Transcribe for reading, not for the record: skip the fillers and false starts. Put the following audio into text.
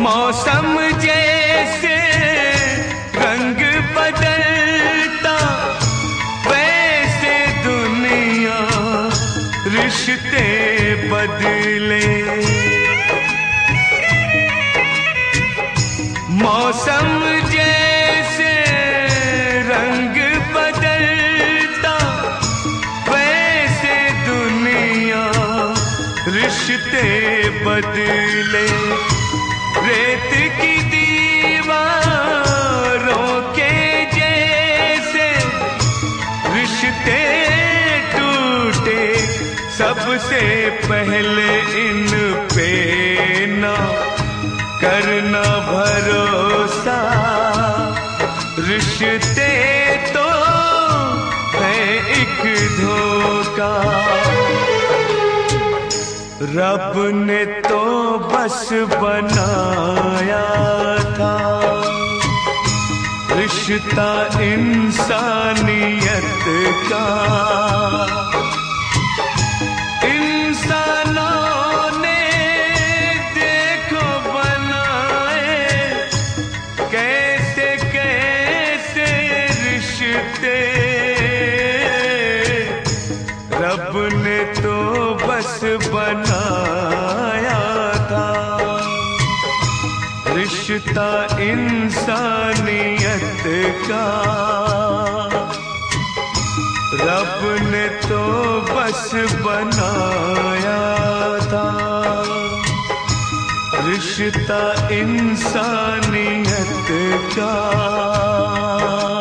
मौसम जैसे रंग बदलता वैसे दुनिया रिश्ते बदले। मौसम जैसे रंग बदलता वैसे दुनिया रिश्ते बदले। रेत की दीवारों के जैसे रिश्ते टूटे, सबसे पहले इन पे ना करना भरोसा। रिश्ते तो है एक धोखा। रब ने तो बस बनाया था रिश्ता इंसानियत का। इंसानों ने देखो बनाए कैसे कैसे रिश्ते। रब ने तो बस बनाया था रिश्ता इंसानियत का। रब ने तो बस बनाया था रिश्ता इंसानियत का।